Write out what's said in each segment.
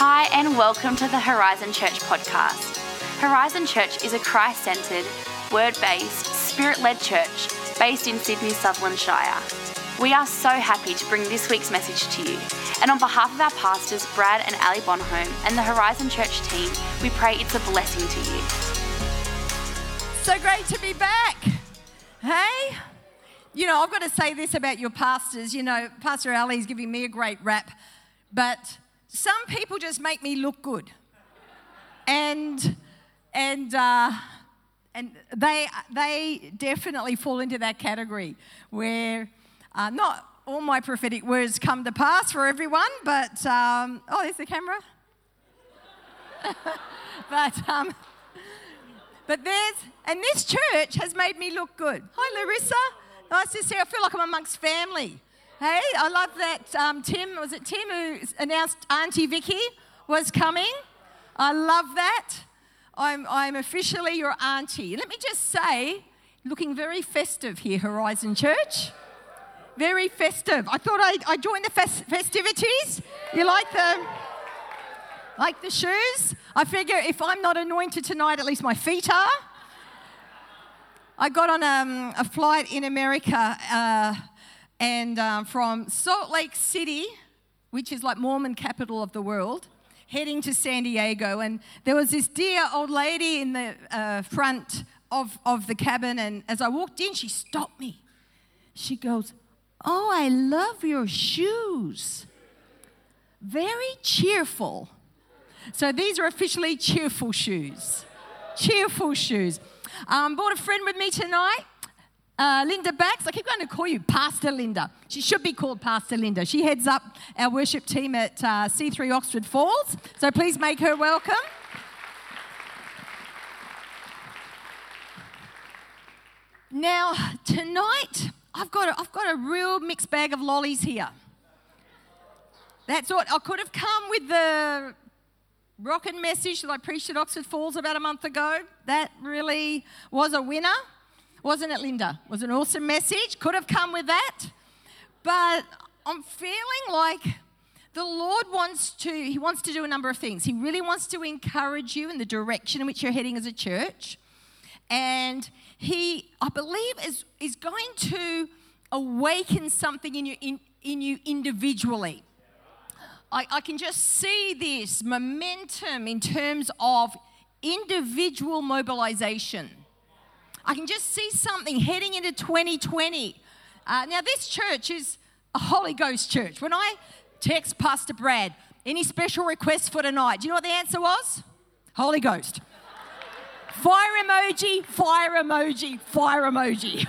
Hi, and welcome to the Horizon Church podcast. Horizon Church is a Christ-centred, word-based, spirit-led church based in Sydney, Sutherland Shire. We are so happy to bring this week's message to you. And on behalf of our pastors, Brad and Ali Bonholm, and the Horizon Church team, we pray it's a blessing to you. So great to be back. Hey? You know, I've got to say this about your pastors. You know, Pastor Ali's giving me a great rap, but some people just make me look good. And they definitely fall into that category where not all my prophetic words come to pass for everyone, but, there's the camera. But this church has made me look good. Hi, Larissa. Nice to see you. I feel like I'm amongst family. Hey, I love that Tim who announced Auntie Vicky was coming? I love that. I'm officially your auntie. Let me just say, looking very festive here, Horizon Church. Very festive. I thought I'd join the festivities. You like the shoes? I figure if I'm not anointed tonight, at least my feet are. I got on a flight in America and from Salt Lake City, which is like Mormon capital of the world, heading to San Diego. And there was this dear old lady in the front of the cabin. And as I walked in, she stopped me. She goes, "Oh, I love your shoes. Very cheerful." So these are officially cheerful shoes. Cheerful shoes. Brought a friend with me tonight, Linda Bax. I keep going to call you Pastor Linda. She should be called Pastor Linda. She heads up our worship team at C3 Oxford Falls. So please make her welcome. Now, tonight, I've got a real mixed bag of lollies here. That's what I could have come with the rockin' message that I preached at Oxford Falls about a month ago. That really was a winner, wasn't it, Linda? It was an awesome message. Could have come with that. But I'm feeling like the Lord wants to do a number of things. He really wants to encourage you in the direction in which you're heading as a church. And He, I believe, is going to awaken something in you individually. I can just see this momentum in terms of individual mobilization. I can just see something heading into 2020. Now, this church is a Holy Ghost church. When I text Pastor Brad, any special requests for tonight, do you know what the answer was? Holy Ghost. Fire emoji, fire emoji, fire emoji.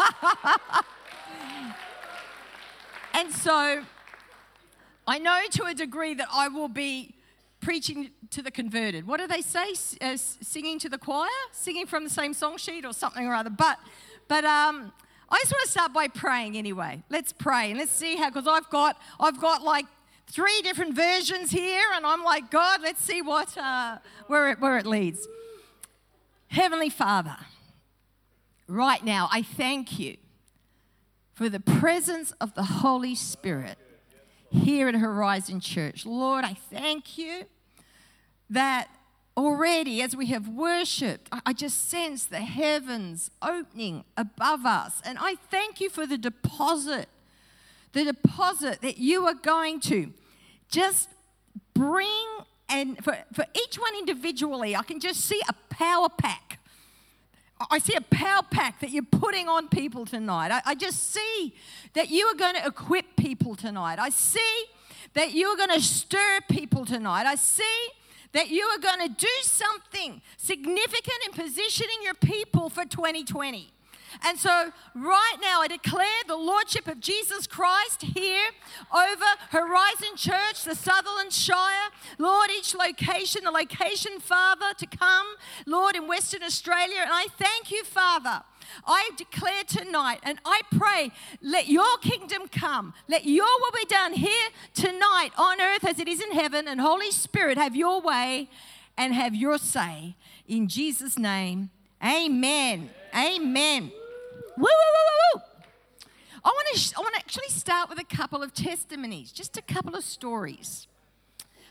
And so I know to a degree that I will be preaching to the converted. What do they say? Singing to the choir? Singing from the same song sheet or something or other. But I just want to start by praying anyway. Let's pray and let's see how, because I've got like 3 different versions here, and I'm like, God, let's see where it leads. Heavenly Father, right now I thank you for the presence of the Holy Spirit here at Horizon Church. Lord, I thank you that already as we have worshipped, I just sense the heavens opening above us. And I thank you for the deposit that you are going to just bring, and for each one individually, I can just see a power pack. I see a power pack that you're putting on people tonight. I just see that you are going to equip people tonight. I see that you are going to stir people tonight. I see that you are going to do something significant in positioning your people for 2020. And so right now I declare the Lordship of Jesus Christ here over Horizon Church, the Sutherland Shire. Lord, each location, the location, Father, to come, Lord, in Western Australia. And I thank you, Father. I declare tonight and I pray, let your kingdom come. Let your will be done here tonight on earth as it is in heaven. And Holy Spirit, have your way and have your say. In Jesus' name, amen. Amen. Woo, woo, woo, woo, woo. I want to actually start with a couple of testimonies, just a couple of stories.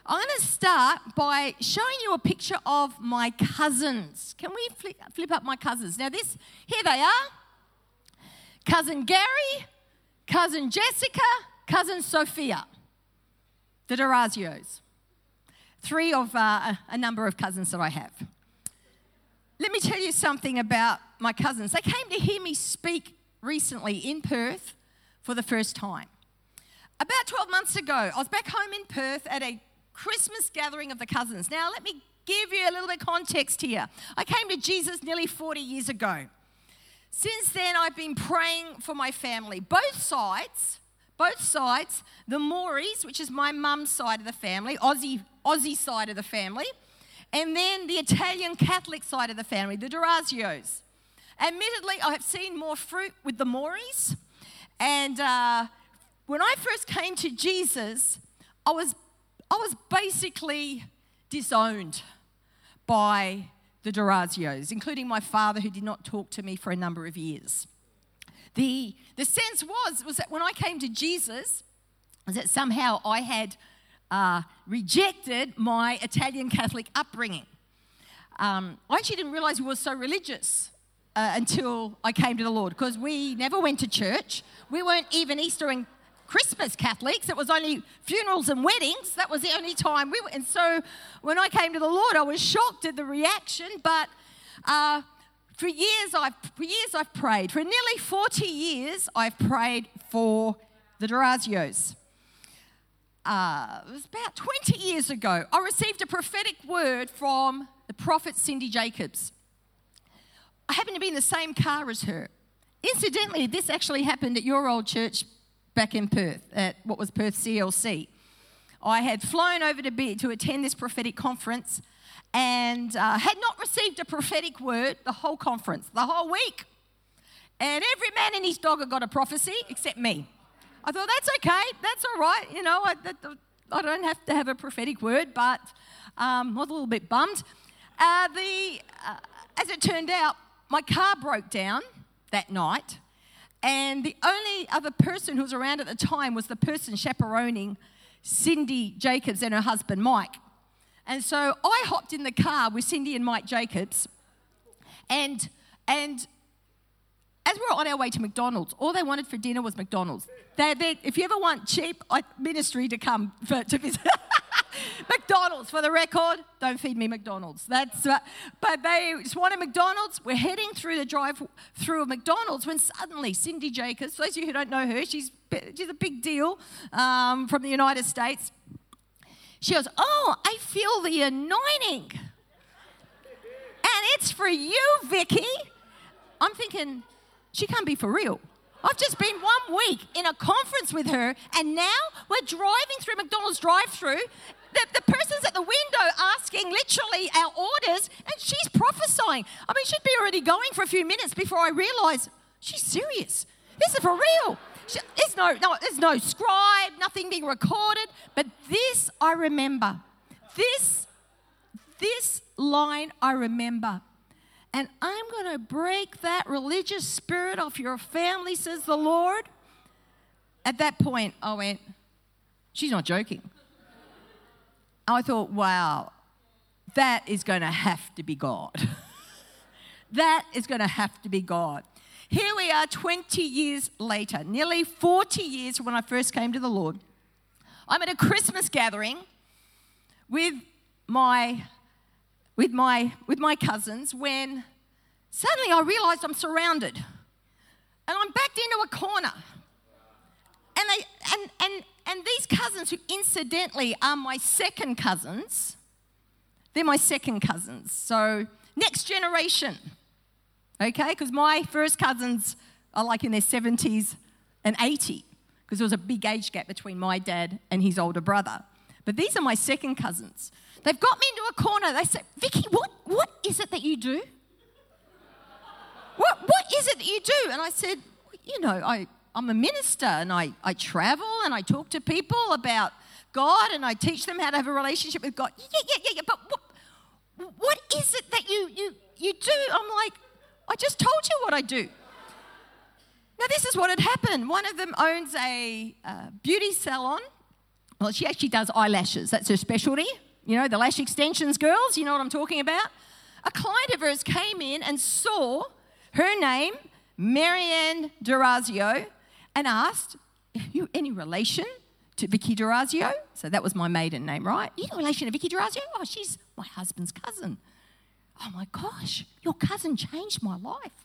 I'm going to start by showing you a picture of my cousins. Can we flip up my cousins? Now here they are. Cousin Gary, cousin Jessica, cousin Sophia. The Durazios. 3 of a number of cousins that I have. Let me tell you something about my cousins. They came to hear me speak recently in Perth for the first time. About 12 months ago, I was back home in Perth at a Christmas gathering of the cousins. Now, let me give you a little bit of context here. I came to Jesus nearly 40 years ago. Since then, I've been praying for my family. Both sides, the Mauries, which is my mum's side of the family, Aussie side of the family, and then the Italian Catholic side of the family, the Durazios. Admittedly, I have seen more fruit with the Mauries, and when I first came to Jesus, I was basically disowned by the Durazios, including my father, who did not talk to me for a number of years. The sense was that when I came to Jesus, was that somehow I had rejected my Italian Catholic upbringing. I actually didn't realize we were so religious until I came to the Lord, because we never went to church. We weren't even Easter and Christmas Catholics. It was only funerals and weddings. That was the only time we were. And so when I came to the Lord, I was shocked at the reaction. But for years I've prayed. For nearly 40 years, I've prayed for the Durazios. It was about 20 years ago, I received a prophetic word from the prophet Cindy Jacobs. I happened to be in the same car as her. Incidentally, this actually happened at your old church back in Perth, at what was Perth CLC. I had flown over to attend this prophetic conference and had not received a prophetic word the whole conference, the whole week. And every man and his dog had got a prophecy except me. I thought, that's okay, that's all right. You know, I don't have to have a prophetic word, but I was a little bit bummed. As it turned out, my car broke down that night, and the only other person who was around at the time was the person chaperoning Cindy Jacobs and her husband, Mike. And so I hopped in the car with Cindy and Mike Jacobs, and as we were on our way to McDonald's, all they wanted for dinner was McDonald's. If you ever want cheap ministry to come to visit McDonald's, for the record, don't feed me McDonald's. But they just wanted McDonald's. We're heading through the drive-through of McDonald's when suddenly Cindy Jacobs, for those of you who don't know her, she's a big deal from the United States. She goes, "Oh, I feel the anointing. And it's for you, Vicky." I'm thinking, she can't be for real. I've just been 1 week in a conference with her, and now we're driving through McDonald's drive-through. The person's at the window asking literally our orders, and she's prophesying. I mean, she'd be already going for a few minutes before I realised she's serious. This is for real. There's no scribe, nothing being recorded. But this I remember. This line I remember. And I'm going to break that religious spirit off your family, says the Lord. At that point, I went, she's not joking. I thought, wow, that is going to have to be God. That is going to have to be God. Here we are 20 years later, nearly 40 years from when I first came to the Lord. I'm at a Christmas gathering with my cousins when suddenly I realised I'm surrounded. And I'm backed into a corner. And these cousins, who incidentally are my second cousins, they're my second cousins. So next generation, okay? Because my first cousins are like in their 70s and 80, because there was a big age gap between my dad and his older brother. But these are my second cousins. They've got me into a corner. They say, "Vicky, what is it that you do? What is it that you do?" And I said, "You know, I'm a minister, and I travel, and I talk to people about God, and I teach them how to have a relationship with God." Yeah, but what is it that you do? I'm like, "I just told you what I do." Now, this is what had happened. One of them owns a beauty salon Well, she actually does eyelashes. That's her specialty. You know, the lash extensions girls, you know what I'm talking about? A client of hers came in and saw her name, Marianne D'Orazio, and asked, "Are you any relation to Vicky D'Orazio?" So that was my maiden name, right? "You in relation to Vicky D'Orazio?" "Oh, she's my husband's cousin." "Oh my gosh, your cousin changed my life."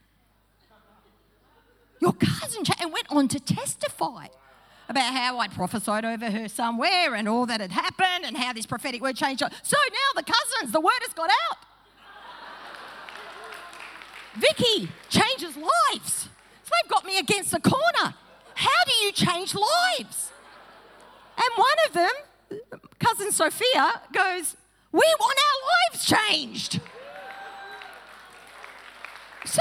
Your cousin and went on to testify about how I'd prophesied over her somewhere and all that had happened and how this prophetic word changed her. So now the cousins, the word has got out. Vicky changes lives. So they've got me against the corner. How do you change lives? And one of them, cousin Sophia, goes, "We want our lives changed." So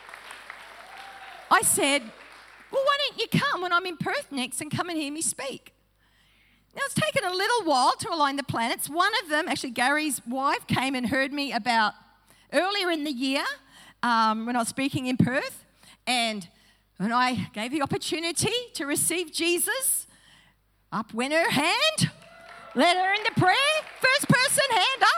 I said, "Well, why don't you come when I'm in Perth next and come and hear me speak?" Now, it's taken a little while to align the planets. One of them, actually Gary's wife, came and heard me about earlier in the year when I was speaking in Perth. And when I gave the opportunity to receive Jesus, up went her hand, led her into prayer, first person, hand up.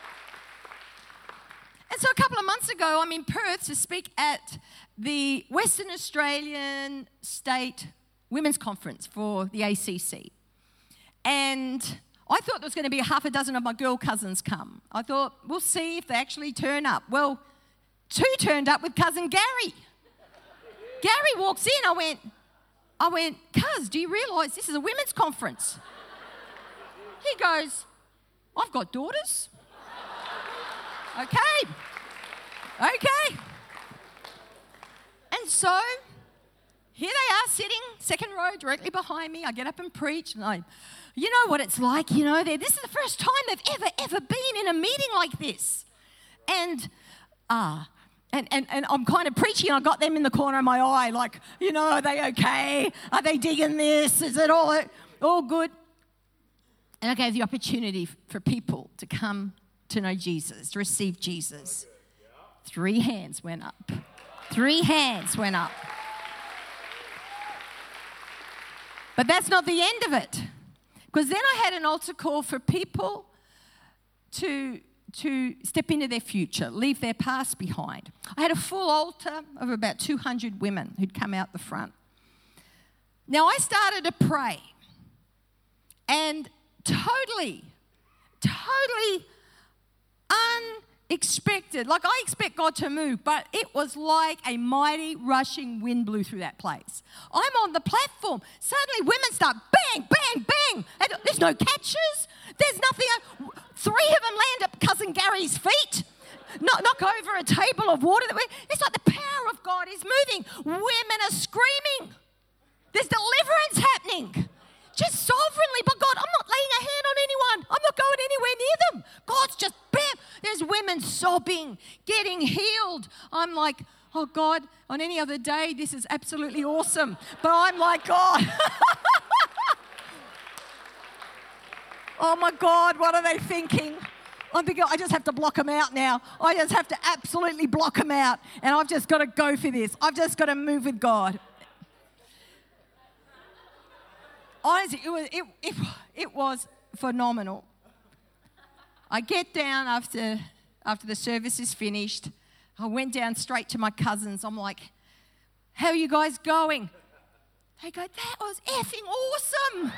And so a couple of months ago, I'm in Perth to speak at the Western Australian State Women's Conference for the ACC. And I thought there was going to be half a dozen of my girl cousins come. I thought, we'll see if they actually turn up. Well, 2 turned up with cousin Gary. Gary walks in, I went, "Cuz, do you realise this is a women's conference?" He goes, "I've got daughters." Okay. And so, here they are sitting, second row, directly behind me. I get up and preach, and you know what it's like, you know, this is the first time they've ever been in a meeting like this. And I'm kind of preaching, and I got them in the corner of my eye, like, you know, are they okay? Are they digging this? Is it all good? And I gave the opportunity for people to come to know Jesus, to receive Jesus. 3 hands went up. 3 hands went up. But that's not the end of it. Because then I had an altar call for people to step into their future, leave their past behind. I had a full altar of about 200 women who'd come out the front. Now I started to pray, and totally unexpected. Like, I expect God to move, but it was like a mighty rushing wind blew through that place. I'm on the platform. Suddenly women start bang, bang, bang. And there's no catches. There's nothing. 3 of them land at cousin Gary's feet. Knock over a table of water. It's like the power of God is moving. Women are screaming. There's deliverance happening. Just sovereignly, but God, I'm not laying a hand on anyone. I'm not going anywhere near them. God's just, bam. There's women sobbing, getting healed. I'm like, oh God, on any other day, this is absolutely awesome. But I'm like, God. Oh my God, what are they thinking? I'm thinking, I just have to block them out now. I just have to absolutely block them out. And I've just got to go for this. I've just got to move with God. Honestly, it was phenomenal. I get down after the service is finished. I went down straight to my cousins. I'm like, how are you guys going? They go, that was effing awesome.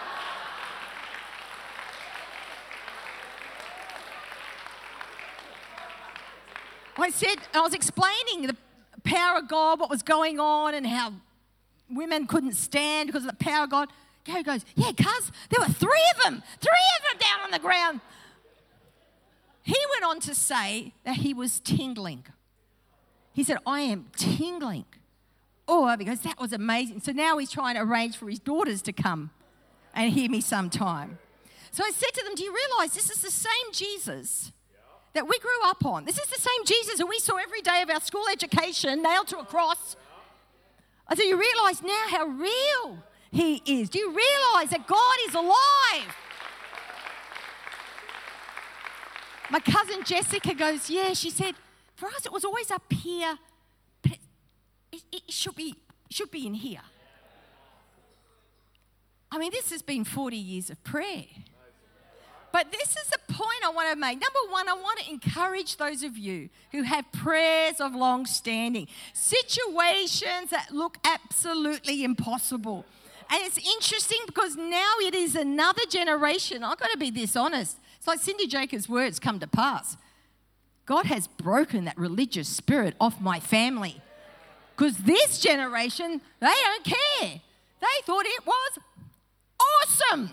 I was explaining the power of God, what was going on, and how women couldn't stand because of the power of God. Gary goes, yeah, cuz, there were 3 of them down on the ground. He went on to say that he was tingling. He said, I am tingling. Oh, because that was amazing. So now he's trying to arrange for his daughters to come and hear me sometime. So I said to them, do you realize this is the same Jesus that we grew up on? This is the same Jesus who we saw every day of our school education nailed to a cross. I said, you realize now how real he is? Do you realize that God is alive? My cousin Jessica goes, yeah, she said, for us it was always up here, but it should be in here. I mean, this has been 40 years of prayer. But this is the point I want to make. Number one, I want to encourage those of you who have prayers of long standing, situations that look absolutely impossible. And it's interesting because now it is another generation. I've got to be this honest. It's like Cindy Jacobs' words come to pass. God has broken that religious spirit off my family. Because this generation, they don't care. They thought it was awesome.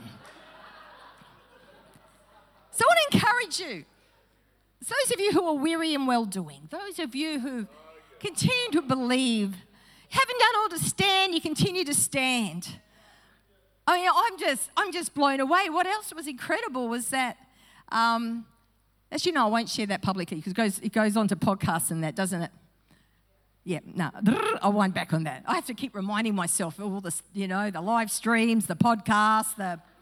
So I want to encourage you. Those of you who are weary and well-doing, those of you who continue to believe, haven't done all to stand, you continue to stand. I mean, I'm just blown away. What else was incredible was that, as you know, I won't share that publicly because it goes on to podcasts and that, doesn't it? Yeah, no, I wind back on that. I have to keep reminding myself of all this, the live streams, the podcasts,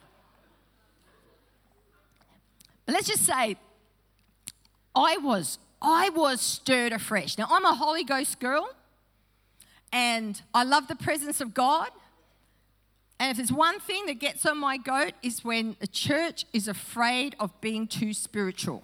But let's just say, I was stirred afresh. Now, I'm a Holy Ghost girl, and I love the presence of God. And if there's one thing that gets on my goat is when a church is afraid of being too spiritual.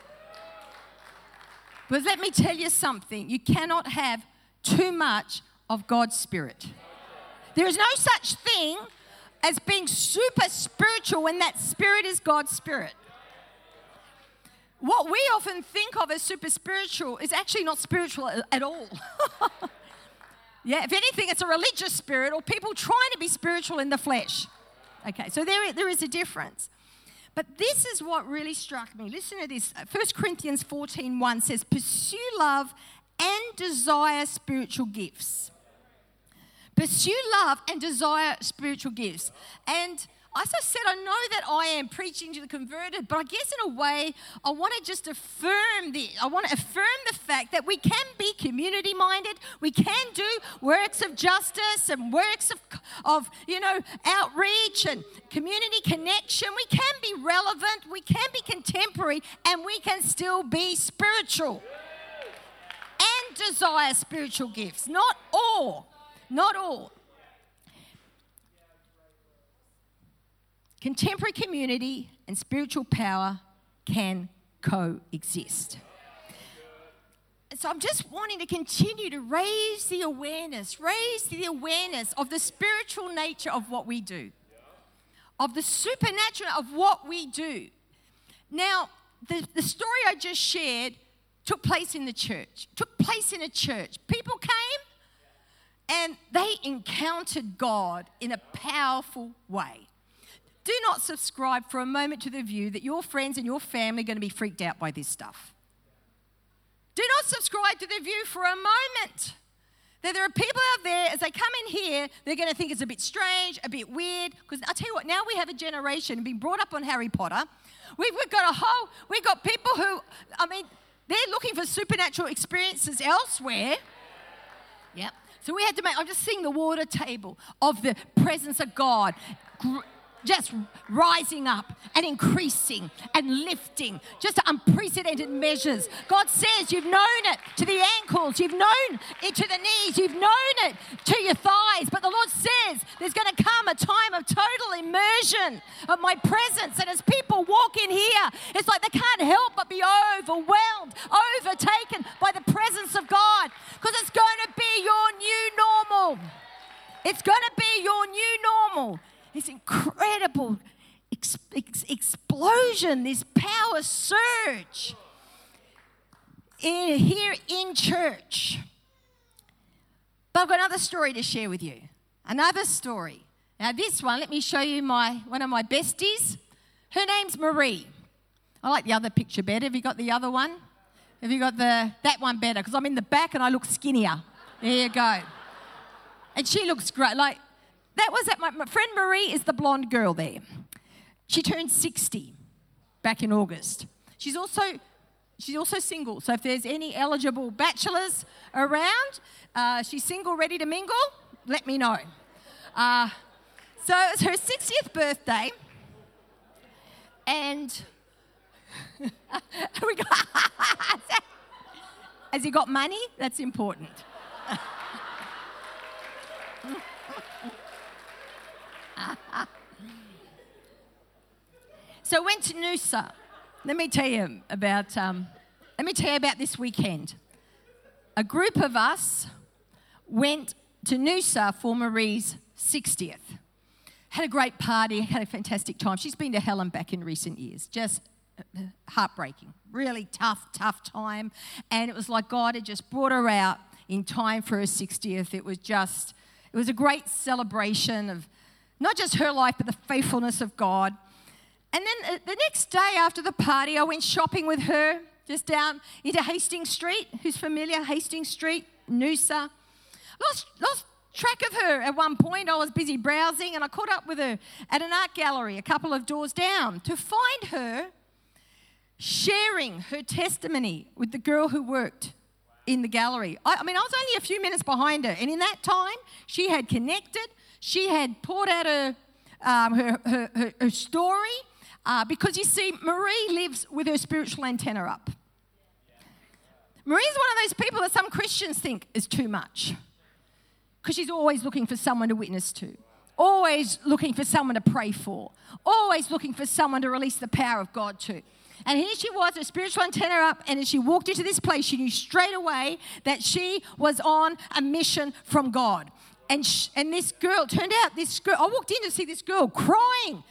But let me tell you something. You cannot have too much of God's Spirit. There is no such thing as being super spiritual when that Spirit is God's Spirit. What we often think of as super spiritual is actually not spiritual at all. Yeah, if anything, it's a religious spirit or people trying to be spiritual in the flesh. Okay, so there is a difference. But this is what really struck me. Listen to this. 1 Corinthians 14:1 says, pursue love and desire spiritual gifts. Pursue love and desire spiritual gifts. And as I said, I know that I am preaching to the converted, but I guess in a way, I want to just affirm this. I want to affirm the fact that we can be community-minded. We can do works of justice and works of outreach and community connection. We can be relevant. We can be contemporary, and we can still be spiritual and desire spiritual gifts. Not all. Not all. Contemporary community and spiritual power can coexist. So I'm just wanting to continue to raise the awareness of the spiritual nature of what we do, of the supernatural of what we do. Now, the story I just shared took place in the church, took place in a church. People came and they encountered God in a powerful way. Do not subscribe for a moment to the view that your friends and your family are going to be freaked out by this stuff. Do not subscribe to the view for a moment that there are people out there, as they come in here, they're going to think it's a bit strange, a bit weird. Because I'll tell you what, now we have a generation being brought up on Harry Potter. We've got people who, they're looking for supernatural experiences elsewhere. Yep. So we had to I'm just seeing the water table of the presence of God just rising up and increasing and lifting, just unprecedented measures. God says you've known it to the ankles, you've known it to the knees, you've known it to your thighs, but the Lord says there's going to come a time of total immersion of my presence, and as people walk in here, it's like they can't help but be overwhelmed, overtaken by the presence of God, because it's going to be your new normal. It's going to be your new normal. This incredible explosion, this power surge here in church. But I've got another story to share with you. Another story. Now this one, let me show you one of my besties. Her name's Marie. I like the other picture better. Have you got the other one? Have you got that one better? Because I'm in the back and I look skinnier. There you go. And she looks great. My friend Marie is the blonde girl there. She turned 60 back in August. She's also single. So if there's any eligible bachelors around, she's single, ready to mingle, let me know. So it's her 60th birthday. And has he got money? That's important. So I went to Noosa. Let me tell you about this weekend. A group of us went to Noosa for Marie's 60th. Had a great party, had a fantastic time. She's been to hell and back in recent years. Just heartbreaking. Really tough time. And it was like God had just brought her out in time for her 60th. It was a great celebration of not just her life, but the faithfulness of God. And then the next day after the party, I went shopping with her just down into Hastings Street. Who's familiar? Hastings Street, Noosa. Lost track of her at one point. I was busy browsing and I caught up with her at an art gallery a couple of doors down to find her sharing her testimony with the girl who worked in the gallery. I mean, I was only a few minutes behind her, and in that time, she had connected. She had poured out her story. Because you see, Marie lives with her spiritual antenna up. Marie's one of those people that some Christians think is too much. Because she's always looking for someone to witness to. Always looking for someone to pray for. Always looking for someone to release the power of God to. And here she was, her spiritual antenna up, and as she walked into this place, she knew straight away that she was on a mission from God. And this girl, I walked in to see this girl crying.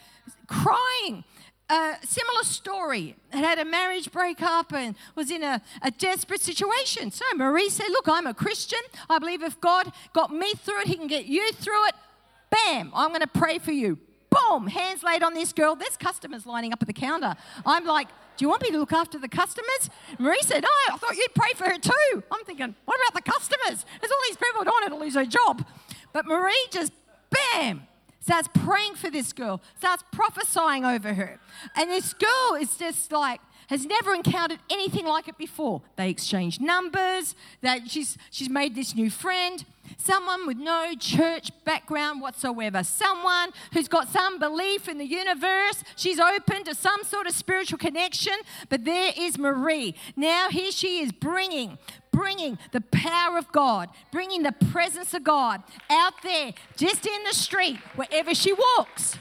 Similar story. Had a marriage breakup and was in a desperate situation. So Marie said, look, I'm a Christian. I believe if God got me through it, he can get you through it. Bam, I'm going to pray for you. Boom, hands laid on this girl. There's customers lining up at the counter. I'm like, do you want me to look after the customers? Marie said, no, I thought you'd pray for her too. I'm thinking, what about the customers? There's all these people who don't want her to lose her job. But Marie just, bam, starts praying for this girl, starts prophesying over her. And this girl is just like, has never encountered anything like it before. They exchange numbers, she's made this new friend, someone with no church background whatsoever, someone who's got some belief in the universe. She's open to some sort of spiritual connection, but there is Marie. Now here she is bringing the power of God, bringing the presence of God out there, just in the street, wherever she walks.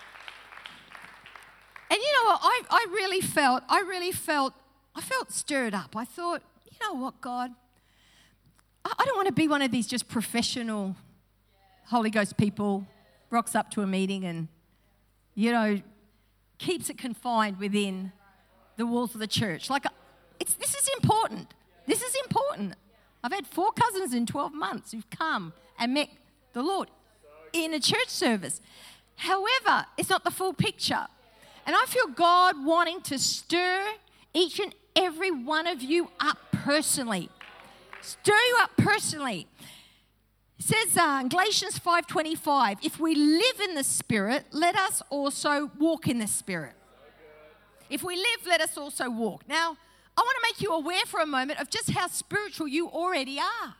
And you know what, I really felt stirred up. I thought, you know what, God, I don't want to be one of these just professional Holy Ghost people, rocks up to a meeting and, you know, keeps it confined within the walls of the church. This is important. This is important. I've had 4 cousins in 12 months who've come and met the Lord in a church service. However, it's not the full picture. And I feel God wanting to stir each and every one of you up personally. Stir you up personally. It says in Galatians 5:25, if we live in the Spirit, let us also walk in the Spirit. If we live, let us also walk. Now, I want to make you aware for a moment of just how spiritual you already are.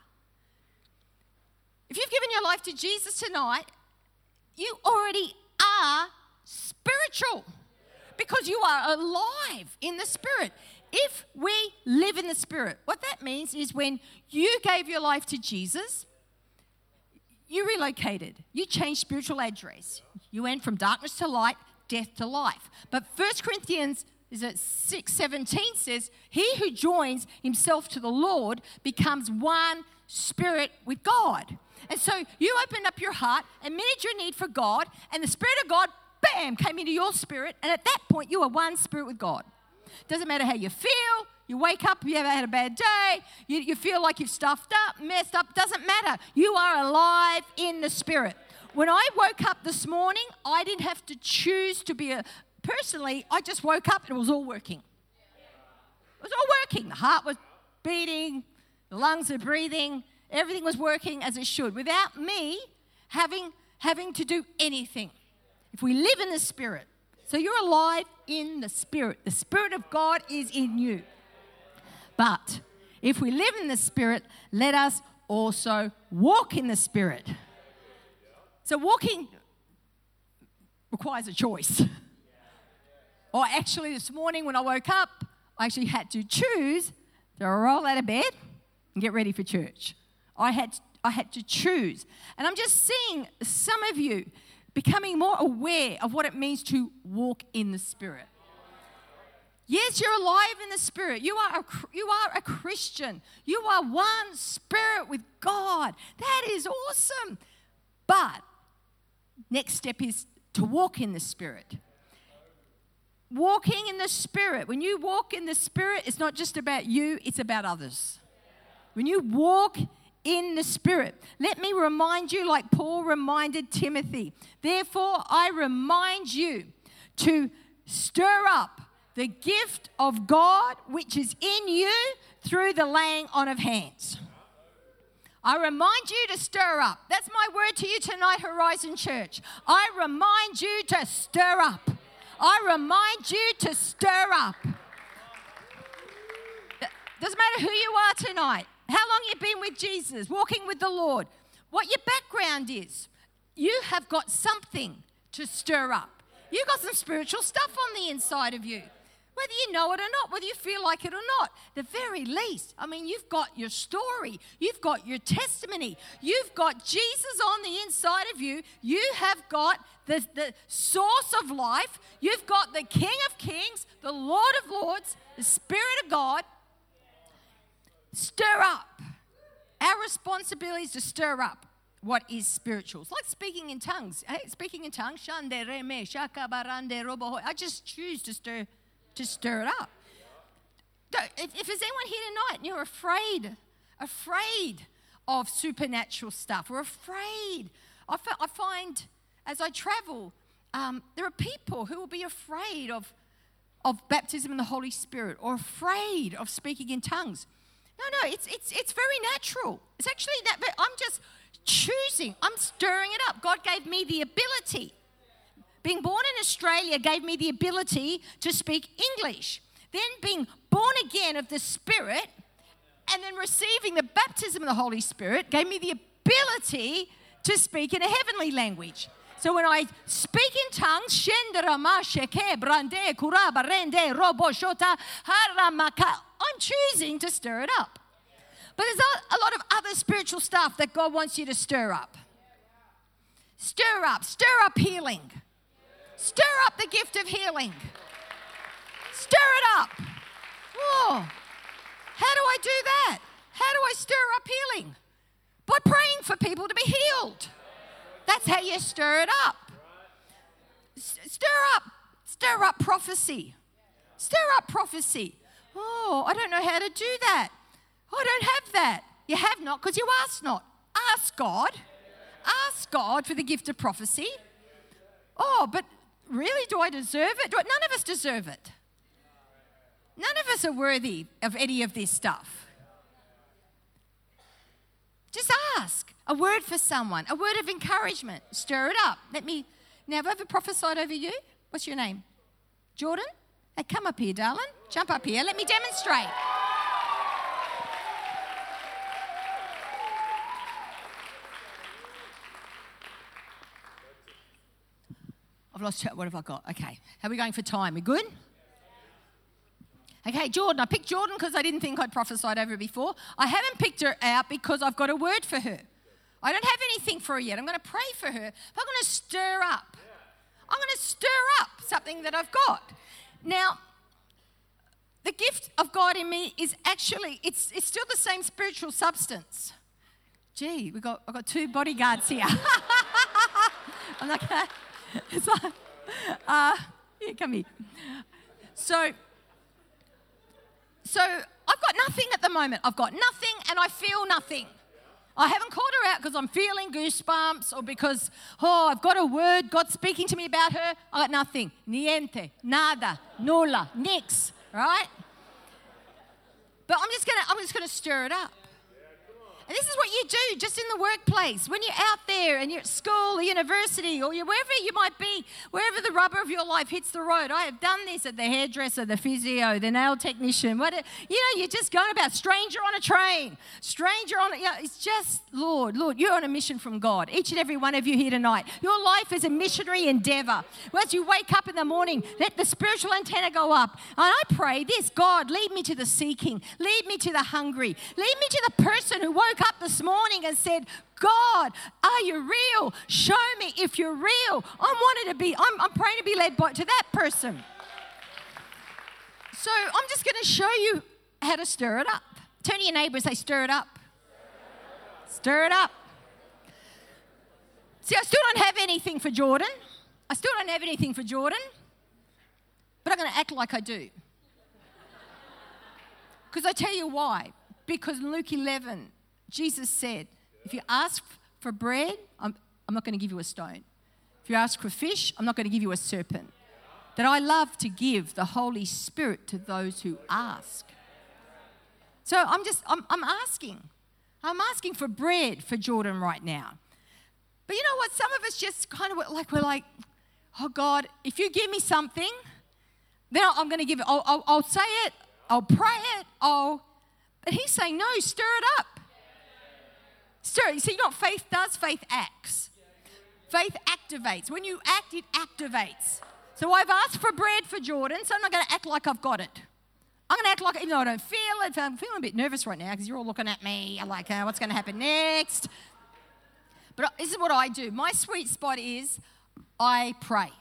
If you've given your life to Jesus tonight, you already are spiritual because you are alive in the Spirit. If we live in the Spirit, what that means is when you gave your life to Jesus, you relocated. You changed spiritual address. You went from darkness to light, death to life. But 1 Corinthians 6:17 says, he who joins himself to the Lord becomes one spirit with God. And so you opened up your heart, admitted your need for God, and the Spirit of God, bam, came into your spirit. And at that point, you are one spirit with God. Doesn't matter how you feel. You wake up, you ever had a bad day, you feel like you've stuffed up, messed up, doesn't matter. You are alive in the Spirit. When I woke up this morning, I didn't have to choose to be personally, I just woke up and it was all working. It was all working. The heart was beating, the lungs were breathing, everything was working as it should without me having to do anything. If we live in the Spirit, so you're alive in the Spirit. The Spirit of God is in you. But if we live in the Spirit, let us also walk in the Spirit. So walking requires a choice. Or actually this morning when I woke up, I actually had to choose to roll out of bed and get ready for church. I had to choose. And I'm just seeing some of you becoming more aware of what it means to walk in the Spirit. Yes, you're alive in the Spirit. You are a Christian. You are one spirit with God. That is awesome. But next step is to walk in the Spirit. Walking in the Spirit. When you walk in the Spirit, it's not just about you, it's about others. When you walk in the Spirit, let me remind you, like Paul reminded Timothy, therefore I remind you to stir up the gift of God which is in you through the laying on of hands. I remind you to stir up. That's my word to you tonight, Horizon Church. I remind you to stir up. I remind you to stir up. Doesn't matter who you are tonight, how long you've been with Jesus, walking with the Lord, what your background is. You have got something to stir up. You've got some spiritual stuff on the inside of you. Whether you know it or not, whether you feel like it or not, the very least, I mean, you've got your story, you've got your testimony, you've got Jesus on the inside of you, you have got the source of life, you've got the King of Kings, the Lord of Lords, the Spirit of God. Stir up. Our responsibility is to stir up what is spiritual. It's like speaking in tongues. Hey, speaking in tongues, I just choose to stir it up. If there's anyone here tonight and you're afraid of supernatural stuff, we're afraid. I find as I travel, there are people who will be afraid of baptism in the Holy Spirit or afraid of speaking in tongues. No, it's very natural. It's actually that, but I'm just choosing. I'm stirring it up. God gave me the ability. Being born in Australia gave me the ability to speak English. Then being born again of the Spirit and then receiving the baptism of the Holy Spirit gave me the ability to speak in a heavenly language. So when I speak in tongues, I'm choosing to stir it up. But there's a lot of other spiritual stuff that God wants you to stir up. Stir up healing. Stir up the gift of healing. Stir it up. Oh, how do I do that? How do I stir up healing? By praying for people to be healed. That's how you stir it up. Stir up prophecy. Stir up prophecy. Oh, I don't know how to do that. I don't have that. You have not because you ask not. Ask God. Ask God for the gift of prophecy. Oh, but really, do I deserve it? None of us deserve it. None of us are worthy of any of this stuff. Just ask. A word for someone. A word of encouragement. Stir it up. Now, have I ever prophesied over you? What's your name? Jordan? Hey, come up here, darling. Jump up here. Let me demonstrate. I've lost track. What have I got? Okay. How are we going for time? We good? Okay, Jordan. I picked Jordan because I didn't think I'd prophesied over her before. I haven't picked her out because I've got a word for her. I don't have anything for her yet. I'm going to pray for her. But I'm going to stir up. I'm going to stir up something that I've got. Now, the gift of God in me is actually, it's still the same spiritual substance. Gee, I've got two bodyguards here. I'm not going to, it's like, here, come here. So I've got nothing at the moment. I've got nothing and I feel nothing. I haven't called her out because I'm feeling goosebumps or because, I've got a word, God's speaking to me about her. I got nothing. Niente, nada, nulla, nix, right? But I'm just gonna stir it up. And this is what you do just in the workplace. When you're out there and you're at school or university or wherever you might be, wherever the rubber of your life hits the road. I have done this at the hairdresser, the physio, the nail technician. You're just going about stranger on a train. It's just, Lord, you're on a mission from God. Each and every one of you here tonight. Your life is a missionary endeavor. As you wake up in the morning, let the spiritual antenna go up. And I pray this, God, lead me to the seeking. Lead me to the hungry. Lead me to the person who woke up this morning and said, God, are you real? Show me if you're real. I'm praying to be led to that person. So I'm just going to show you how to stir it up. Turn to your neighbour and say, stir it up. Stir it up. See, I still don't have anything for Jordan. But I'm going to act like I do. Because I tell you why. Because in Luke 11, Jesus said, if you ask for bread, I'm not going to give you a stone. If you ask for fish, I'm not going to give you a serpent. That I love to give the Holy Spirit to those who ask. So I'm asking. I'm asking for bread for Jordan right now. But you know what? Some of us just kind of we're like, oh God, if you give me something, then I'm going to give it. I'll say it. I'll pray it. But he's saying, no, stir it up. Stir it. You see, you know what faith does? Faith acts. Faith activates. When you act, it activates. So I've asked for bread for Jordan, so I'm not going to act like I've got it. I'm going to act like, even though I don't feel it. I'm feeling a bit nervous right now because you're all looking at me. I'm like, what's going to happen next? But this is what I do. My sweet spot is I pray.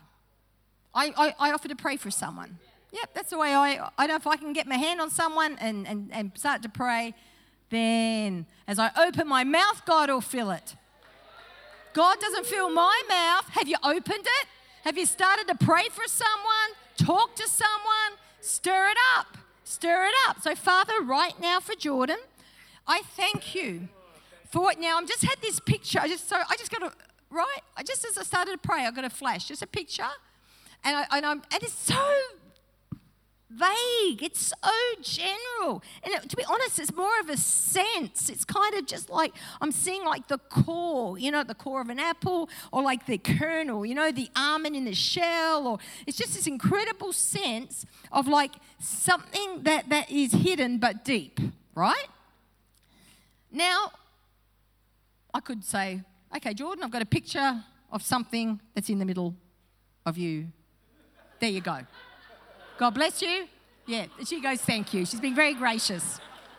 I offer to pray for someone. Yep, that's the way I know if I can get my hand on someone and start to pray, then as I open my mouth, God will fill it. God doesn't fill my mouth. Have you opened it? Have you started to pray for someone? Talk to someone? Stir it up. Stir it up. So, Father, right now for Jordan, I thank you for it. Now, I've just had this picture. I just got to, right? Just as I started to pray, I got a flash, just a picture. And it's so vague. It's so general. And to be honest, it's more of a sense. It's kind of just like I'm seeing like the core, the core of an apple, or like the kernel, the almond in the shell, or it's just this incredible sense of like something that is hidden but deep, right? Now, I could say, okay, Jordan, I've got a picture of something that's in the middle of you. There you go. God bless you. Yeah, she goes, thank you. She's been very gracious.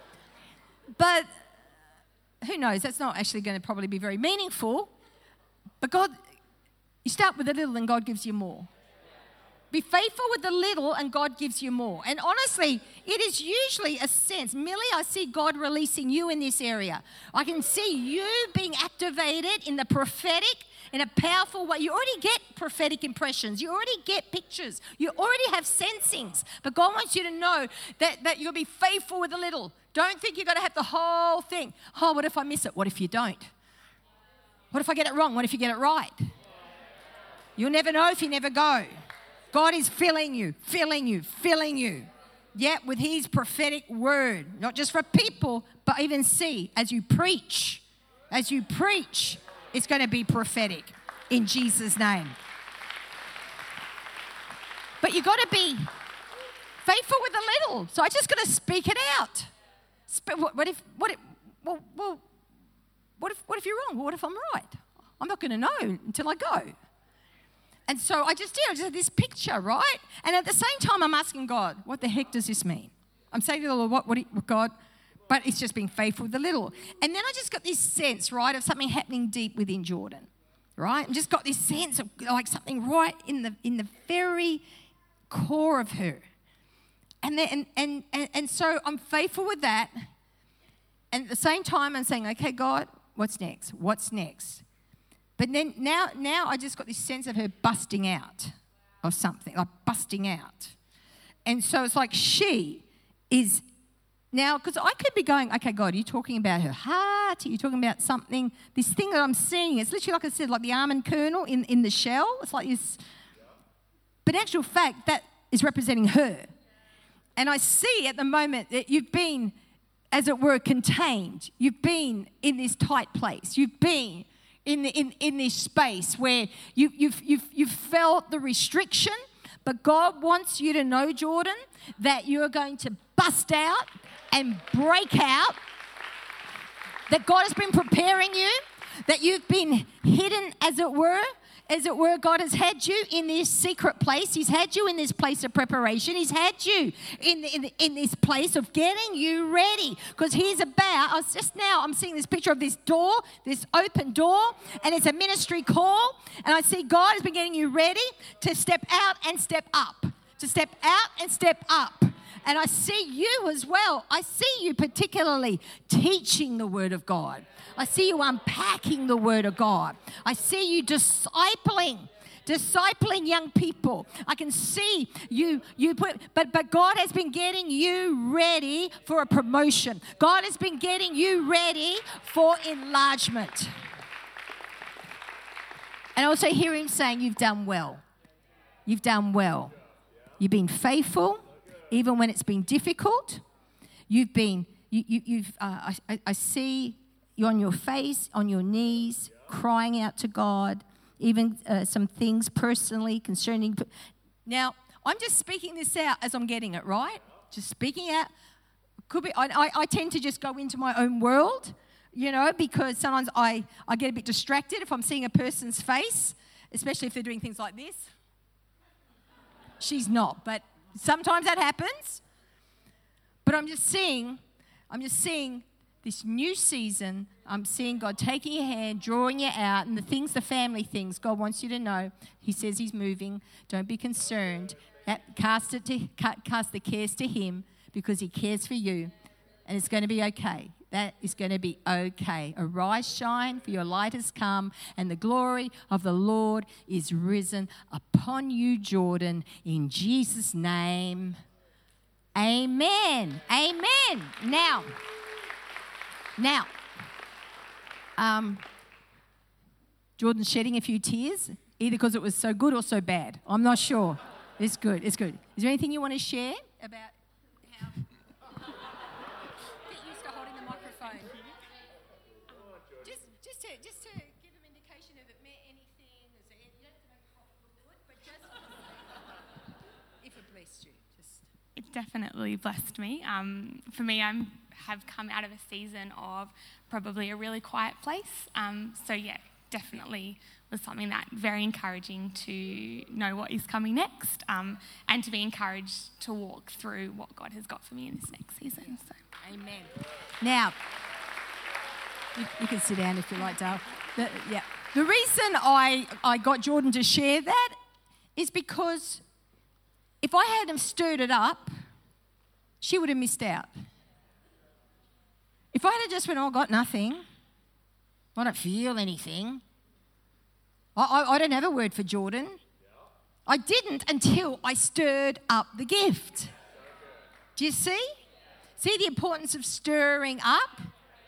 But who knows? That's not actually going to probably be very meaningful. But God, you start with a little and God gives you more. Be faithful with the little and God gives you more. And honestly, it is usually a sense. Millie, I see God releasing you in this area. I can see you being activated in the prophetic in a powerful way. You already get prophetic impressions. You already get pictures. You already have sensings. But God wants you to know that you'll be faithful with a little. Don't think you're going to have the whole thing. Oh, what if I miss it? What if you don't? What if I get it wrong? What if you get it right? You'll never know if you never go. God is filling you. Yeah, with his prophetic word. Not just for people, but even see, as you preach, it's going to be prophetic in Jesus' name. But you've got to be faithful with a little. So I just got to speak it out. What if you're wrong? What if I'm right? I'm not going to know until I go. And so I just had this picture, right? And at the same time, I'm asking God, what the heck does this mean? I'm saying to the Lord, what God? But it's just being faithful with the little. And then I just got this sense, right, of something happening deep within Jordan, right? And just got this sense of like something right in the very core of her. And so I'm faithful with that. And at the same time, I'm saying, okay, God, what's next? But then now I just got this sense of her busting out of something, like busting out. And so it's like she is now, because I could be going, okay, God, are you talking about her heart? Are you talking about something, this thing that I'm seeing? It's literally, like I said, like the almond kernel in the shell. It's like this. But in actual fact, that is representing her. And I see at the moment that you've been, as it were, contained. You've been in this tight place. You've been in this space where you've felt the restriction, but God wants you to know, Jordan, that you're going to bust out and break out, that God has been preparing you, that you've been hidden, as it were. God has had you in this secret place. He's had you in this place of preparation. He's had you in this place of getting you ready. Because I'm seeing this picture of this door, this open door, and it's a ministry call. And I see God has been getting you ready to step out and step up. To step out and step up. And I see you as well. I see you particularly teaching the Word of God. I see you unpacking the Word of God. I see you discipling young people. I can see but God has been getting you ready for a promotion. God has been getting you ready for enlargement. And I also hear him saying, you've done well. You've done well. You've been faithful, even when it's been difficult. You've been, I see you on your face, on your knees, crying out to God, even some things personally concerning. Now, I'm just speaking this out as I'm getting it, right? Just speaking out. Could be. I tend to just go into my own world, because sometimes I get a bit distracted if I'm seeing a person's face, especially if they're doing things like this. She's not, but sometimes that happens. But I'm just seeing this new season. I'm seeing God taking your hand, drawing you out, and the family things, God wants you to know. He says he's moving. Don't be concerned. Cast the cares to him because he cares for you, and it's going to be okay. That is going to be okay. Arise, shine, for your light has come, and the glory of the Lord is risen upon you, Jordan, in Jesus' name. Amen. Amen. Now, Jordan's shedding a few tears, either because it was so good or so bad. I'm not sure. It's good. It's good. Is there anything you want to share about how... Get used to holding the microphone. Just to give them indication if it meant anything. You don't have to make it look good, but just if it blessed you. It definitely blessed me. For me, I have come out of a season of probably a really quiet place. So yeah, definitely was something that very encouraging to know what is coming next, and to be encouraged to walk through what God has got for me in this next season. So. Amen. Now, you can sit down if you like, Dale. The reason I got Jordan to share that is because if I hadn't stirred it up, she would have missed out. If I had just went, I got nothing, I don't feel anything, I don't have a word for Jordan. I didn't until I stirred up the gift. Do you see? See the importance of stirring up?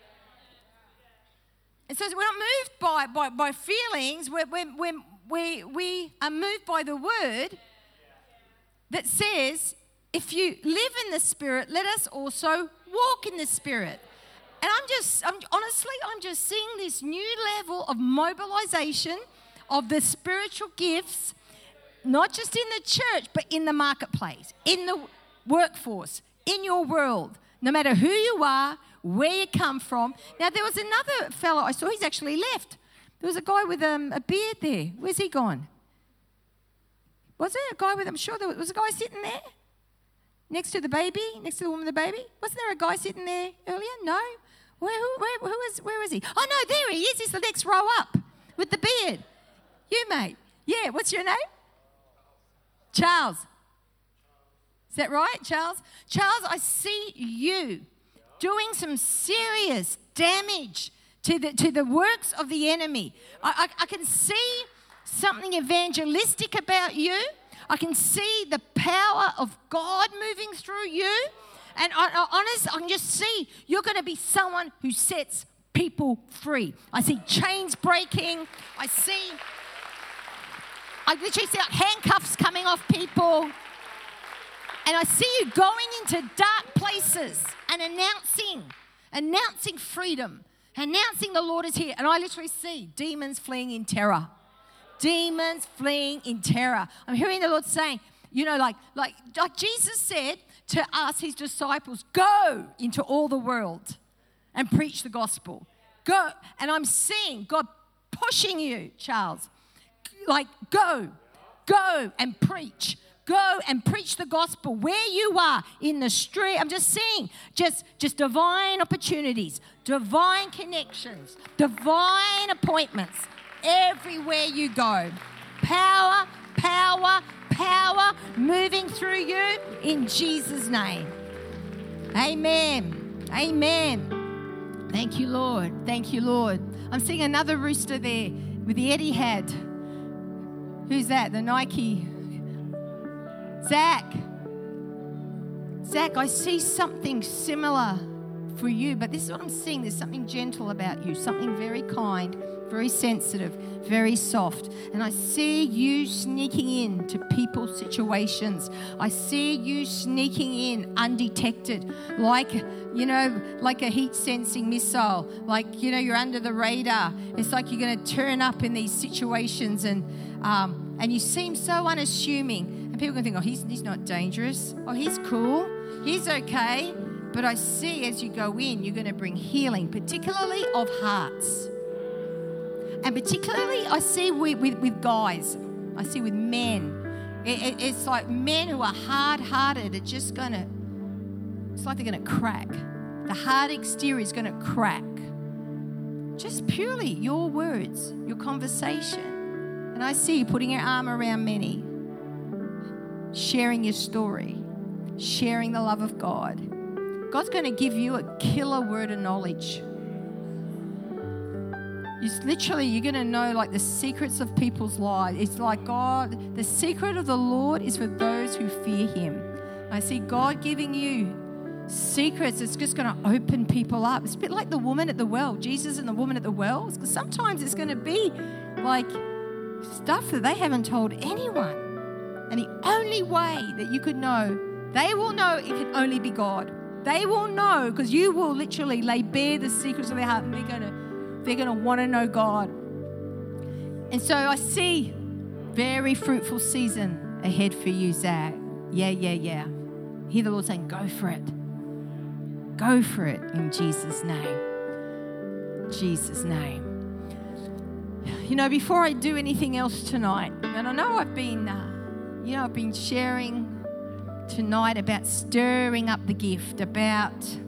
And so we're not moved by feelings. We are moved by the word that says, if you live in the Spirit, let us also walk in the Spirit. And I'm just seeing this new level of mobilization of the spiritual gifts, not just in the church, but in the marketplace, in the workforce, in your world, no matter who you are, where you come from. Now, there was another fellow I saw, he's actually left. There was a guy with a beard there. Where's he gone? Was there a guy with, I'm sure there was a guy sitting there next to the baby, next to the woman with the baby? Wasn't there a guy sitting there earlier? No? Where is he? Oh, no, there he is. He's the next row up with the beard. You, mate. Yeah, what's your name? Charles. Is that right, Charles? Charles, I see you doing some serious damage to the works of the enemy. I can see something evangelistic about you. I can see the power of God moving through you. And I can just see you're going to be someone who sets people free. I see chains breaking. I literally see like handcuffs coming off people. And I see you going into dark places and announcing freedom, announcing the Lord is here. And I literally see demons fleeing in terror. Demons fleeing in terror. I'm hearing the Lord saying, like Jesus said to us, his disciples, go into all the world and preach the gospel. Go. And I'm seeing God pushing you, Charles. Like, go and preach. Go and preach the gospel where you are in the street. I'm just seeing just divine opportunities, divine connections, divine appointments everywhere you go. Power, power, power moving through you in Jesus' name. Amen. Amen. Thank you, Lord. Thank you, Lord. I'm seeing another rooster there with the Etihad. Who's that? The Nike. Zach, I see something similar for you, but this is what I'm seeing. There's something gentle about you, something very kind, very sensitive, very soft. And I see you sneaking into people's situations. I see you sneaking in undetected, like a heat sensing missile, you're under the radar. It's like you're going to turn up in these situations and you seem so unassuming. And people can think, oh, he's not dangerous. Oh, he's cool. He's okay. But I see as you go in, you're going to bring healing, particularly of hearts. And particularly I see with guys. I see with men. It's like men who are hard-hearted are just going to, it's like they're going to crack. The hard exterior is going to crack. Just purely your words, your conversation. And I see you putting your arm around many. Sharing your story, sharing the love of God. God's going to give you a killer word of knowledge. You're going to know like the secrets of people's lives. It's like God, the secret of the Lord is for those who fear Him. I see God giving you secrets. It's just going to open people up. It's a bit like the woman at the well, Jesus and the woman at the well. Because sometimes it's going to be like stuff that they haven't told anyone. And the only way that you could know, they will know it can only be God. They will know because you will literally lay bare the secrets of their heart and they're going to want to know God. And so I see very fruitful season ahead for you, Zach. Yeah. Hear the Lord saying, go for it. Go for it in Jesus' name. Jesus' name. Before I do anything else tonight, and I know I've been sharing tonight about stirring up the gift, about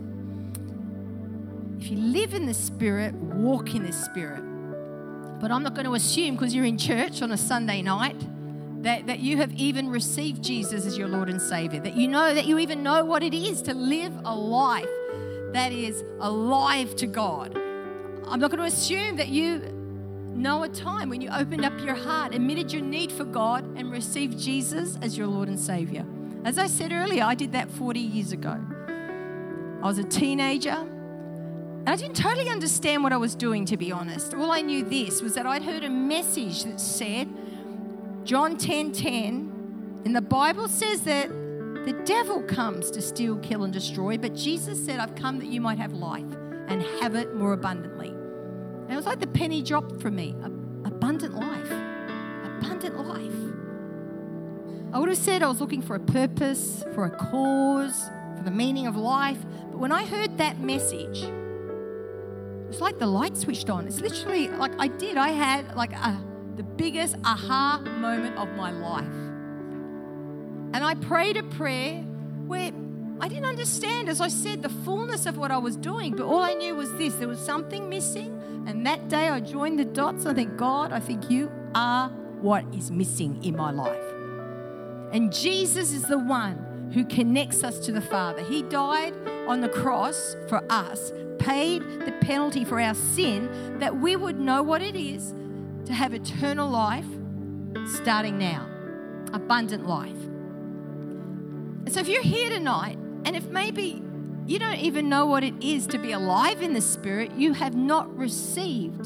if you live in the Spirit, walk in the Spirit. But I'm not going to assume because you're in church on a Sunday night that you have even received Jesus as your Lord and Savior, that you even know what it is to live a life that is alive to God. I'm not going to assume that you know a time when you opened up your heart, admitted your need for God, and received Jesus as your Lord and Savior. As I said earlier, I did that 40 years ago. I was a teenager, and I didn't totally understand what I was doing, to be honest. All I knew this was that I'd heard a message that said, John 10:10, and the Bible says that the devil comes to steal, kill, and destroy, but Jesus said, I've come that you might have life and have it more abundantly. And it was like the penny dropped for me. Abundant life. Abundant life. I would have said I was looking for a purpose, for a cause, for the meaning of life. But when I heard that message, it was like the light switched on. It's literally like I had like the biggest aha moment of my life. And I prayed a prayer where I didn't understand, as I said, the fullness of what I was doing. But all I knew was this, there was something missing. And that day I joined the dots. I think, God, I think you are what is missing in my life. And Jesus is the one who connects us to the Father. He died on the cross for us, paid the penalty for our sin, that we would know what it is to have eternal life starting now, abundant life. And so if you're here tonight, and if maybe you don't even know what it is to be alive in the Spirit, you've not received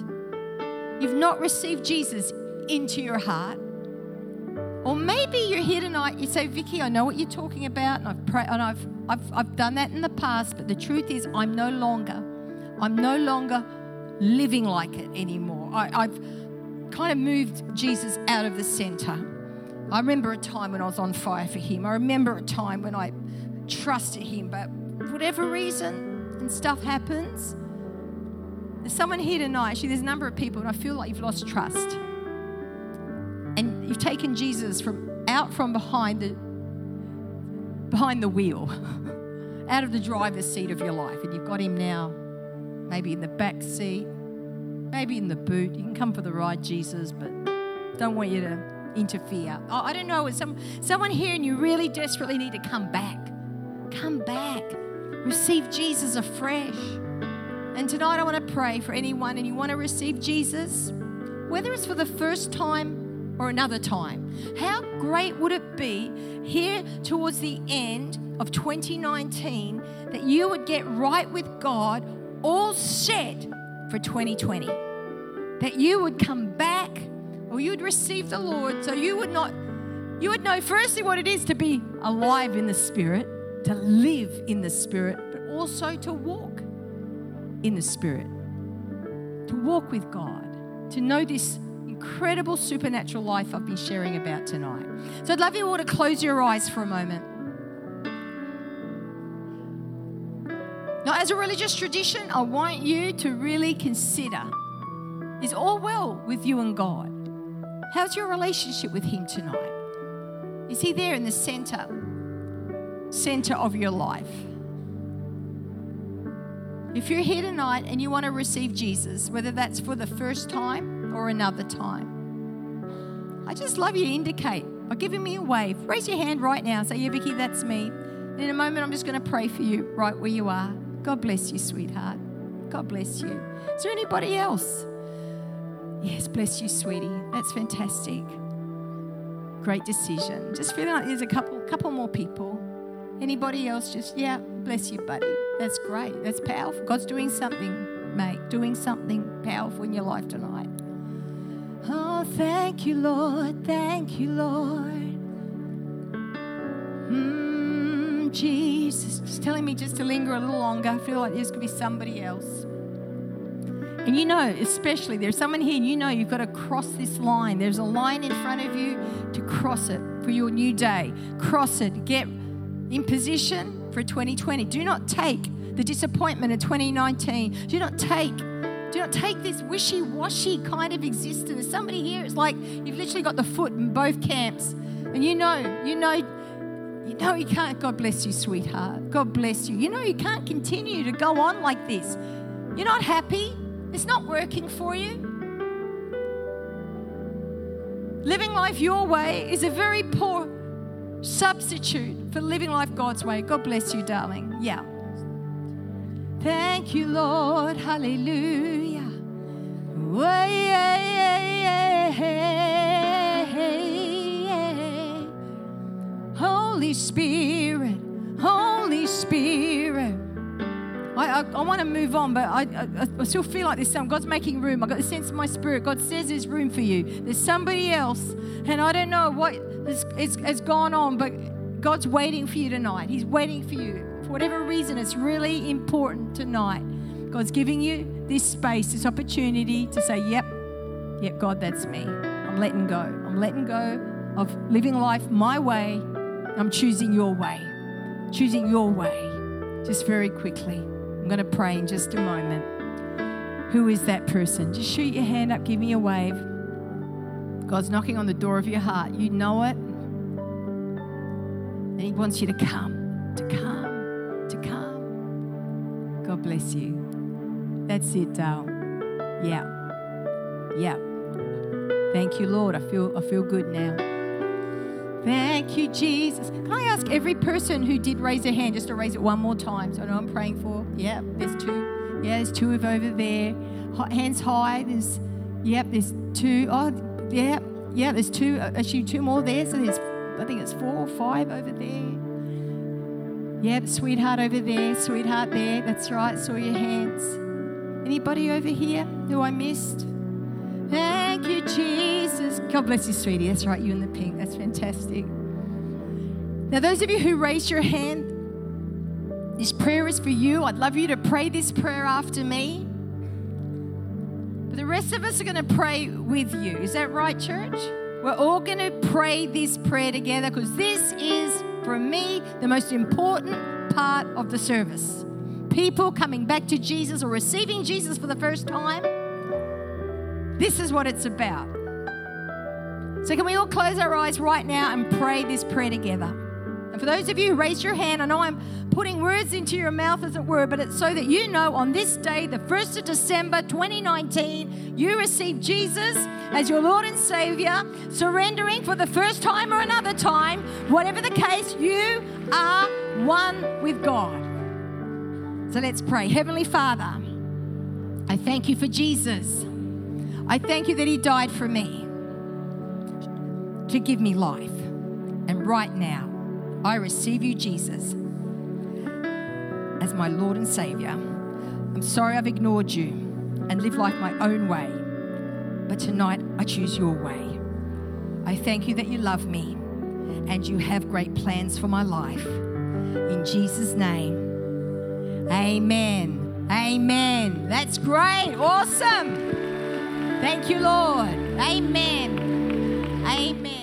Jesus into your heart. Or maybe you're here tonight, you say, Vicky, I know what you're talking about, and I've done that in the past, but the truth is I'm no longer living like it anymore. I've kind of moved Jesus out of the center. I remember a time when I was on fire for Him. I remember a time when I trusted Him, but for whatever reason, and stuff happens. There's someone here tonight, actually there's a number of people, and I feel like you've lost trust. And you've taken Jesus from behind the wheel, out of the driver's seat of your life, and you've got Him now, maybe in the back seat, maybe in the boot. You can come for the ride, Jesus, but don't want you to interfere. I don't know, someone here and you really desperately need to come back. Come back. Receive Jesus afresh. And tonight I want to pray for anyone and you want to receive Jesus, whether it's for the first time or another time. How great would it be here towards the end of 2019 that you would get right with God, all set for 2020? That you would come back, or you would receive the Lord, so you would know firstly what it is to be alive in the Spirit, to live in the Spirit, but also to walk in the Spirit, to walk with God, to know this incredible supernatural life I've been sharing about tonight. So I'd love you all to close your eyes for a moment. Now, as a religious tradition, I want you to really consider, is all well with you and God? How's your relationship with Him tonight? Is He there in the center of your life? If you're here tonight and you want to receive Jesus, whether that's for the first time or another time, I just love you to indicate by giving me a wave. Raise your hand right now. Say, yeah, Vicky, that's me. And in a moment, I'm just going to pray for you right where you are. God bless you, sweetheart. God bless you. Is there anybody else? Yes, bless you, sweetie. That's fantastic. Great decision. Just feeling like there's a couple more people. Anybody else? Just, yeah, bless you, buddy. That's great. That's powerful. God's doing something, mate. Doing something powerful in your life tonight. Oh, thank you, Lord. Thank you, Lord. Jesus. Just telling me just to linger a little longer. I feel like this could be somebody else. And you know, especially there's someone here and you know you've got to cross this line. There's a line in front of you to cross it for your new day. Cross it. Get in position for 2020. Do not take the disappointment of 2019. Do not take this wishy-washy kind of existence. There's somebody here, it's like you've literally got the foot in both camps. And you know you can't. God bless you, sweetheart. God bless you. You know you can't continue to go on like this. You're not happy. It's not working for you. Living life your way is a very poor substitute for living life God's way. God bless you, darling. Yeah. Thank you, Lord. Hallelujah. Holy Spirit, Holy Spirit. I want to move on, but I still feel like there's God's making room. I got the sense in my spirit. God says there's room for you. There's somebody else, and I don't know what has gone on, but God's waiting for you tonight. He's waiting for you. For whatever reason, it's really important tonight. God's giving you this space, this opportunity to say, yep, God, that's me. I'm letting go. I'm letting go of living life my way. I'm choosing your way. Choosing your way. Just very quickly. I'm going to pray in just a moment. Who is that person? Just shoot your hand up. Give me a wave. God's knocking on the door of your heart. You know it. And He wants you to come. God bless you. That's it, Dale. Yeah. Thank you, Lord. I feel good now. Thank you, Jesus. Can I ask every person who did raise their hand just to raise it one more time so I know I'm praying for? Yeah, there's two. Yeah, there's two over there. Hands high. There's two. Oh, yeah, there's two. Actually, two more there. So I think it's 4 or 5 over there. Yeah, sweetheart over there, sweetheart there. That's right. Saw your hands. Anybody over here who I missed? Thank you, Jesus. God bless you, sweetie. That's right, you in the pink. That's fantastic. Now, those of you who raised your hand, this prayer is for you. I'd love you to pray this prayer after me. But the rest of us are going to pray with you. Is that right, church? We're all going to pray this prayer together because this is, for me, the most important part of the service. People coming back to Jesus or receiving Jesus for the first time. This is what it's about. So can we all close our eyes right now and pray this prayer together? For those of you who raised your hand, I know I'm putting words into your mouth, as it were, but it's so that you know on this day, the 1st of December 2019, you receive Jesus as your Lord and Savior, surrendering for the first time or another time. Whatever the case, you are one with God. So let's pray. Heavenly Father, I thank you for Jesus. I thank you that he died for me to give me life. And right now, I receive you, Jesus, as my Lord and Savior. I'm sorry I've ignored you and lived life my own way, but tonight I choose your way. I thank you that you love me and you have great plans for my life. In Jesus' name, amen. Amen. That's great. Awesome. Thank you, Lord. Amen. Amen.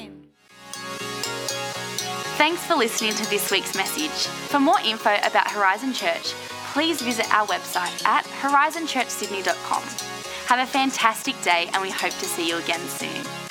Thanks for listening to this week's message. For more info about Horizon Church, please visit our website at horizonchurchsydney.com. Have a fantastic day and we hope to see you again soon.